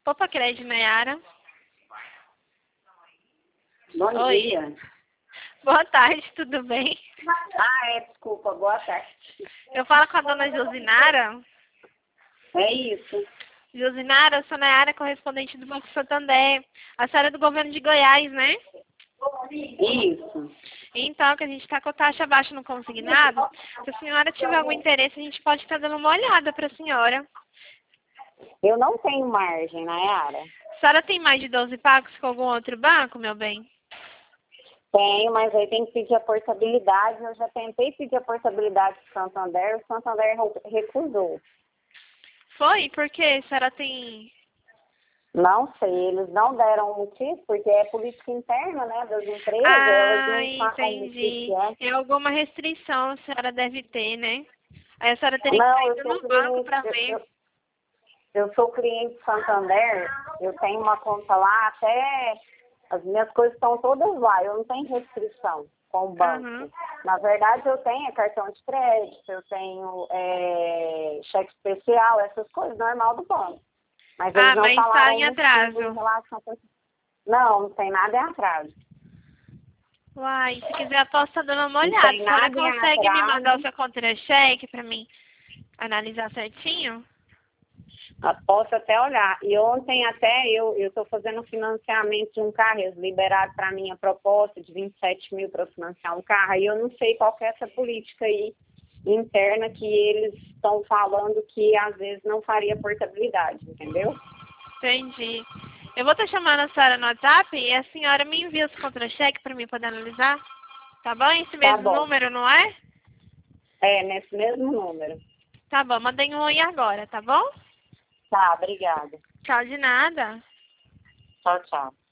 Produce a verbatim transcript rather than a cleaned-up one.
Opa, Crédito, Nayara. Bom Oi. dia. Boa tarde, tudo bem? Ah, é, desculpa, boa tarde. Eu falo com a dona Josinara. É isso. Josinara, eu sou Nayara, correspondente do Banco Santander. A senhora é do governo de Goiás, né? Isso. Então, que a gente está com a taxa baixa no consignado. Se a senhora tiver algum interesse, a gente pode estar dando uma olhada para a senhora. Eu não tenho margem, Nayara. A senhora tem mais de doze pagos com algum outro banco, meu bem? Tenho, mas aí tem que pedir a portabilidade. Eu já tentei pedir a portabilidade do Santander, o Santander recusou. Foi? Por quê? A senhora tem... Não sei, eles não deram motivo, porque é política interna, né, das empresas. Elas Ah, não falam o entendi. que é. Tem alguma restrição a senhora deve ter, né? Aí a senhora teria que Não, sair eu sou no banco cliente, para eu, ver. eu, eu sou cliente do Santander, eu tenho uma conta lá, até as minhas coisas estão todas lá, eu não tenho restrição com o banco. Uhum. Na verdade, eu tenho cartão de crédito, eu tenho é, cheque especial, essas coisas, normal do banco. Mas eles Ah, não mas está falaram em muito atraso. em relação a... Não, não tem nada em atraso. Uai, se quiser eu posso estar dando uma Não olhada. tem A senhora nada em consegue me mandar o atraso. seu contra-cheque para mim analisar certinho? Ah, posso até olhar. E ontem até eu estou fazendo financiamento de um carro, eles liberaram para mim a proposta de vinte e sete mil para financiar um carro, e eu não sei qual que é essa política aí interna que eles estão falando que às vezes não faria portabilidade, entendeu? Entendi. Eu vou estar chamando a senhora no WhatsApp e a senhora me envia os contra-cheque para mim poder analisar. Tá bom? Esse Tá mesmo bom. número, não é? É, nesse mesmo número. Tá bom, mandei um oi agora, tá bom? Tá, obrigada. Tchau de nada. Tchau, tchau.